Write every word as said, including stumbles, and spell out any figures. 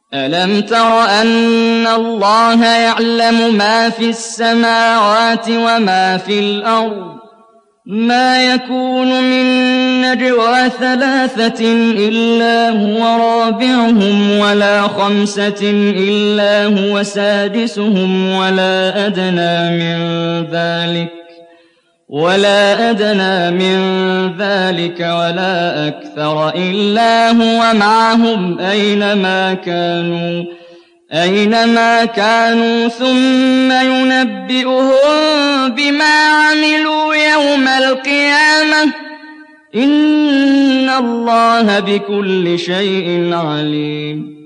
أَلَمْ تَرَ أَنَّ اللَّهَ يَعْلَمُ مَا فِي السَّمَاوَاتِ وَمَا فِي الْأَرْضِ ۖ مَا يَكُونُ مِن نَّجْوَىٰ ثَلَاثَةٍ إِلَّا هُوَ رَابِعُهُمْ وَلَا خَمْسَةٍ إِلَّا هُوَ سَادِسُهُمْ وَلَا أَدْنَىٰ مِن ذَٰلِكَ ولا أدنى من ذلك ولا أكثر إلا هو معهم أينما كانوا أينما كانوا ثم ينبئهم بما عملوا يوم القيامة إن الله بكل شيء عليم.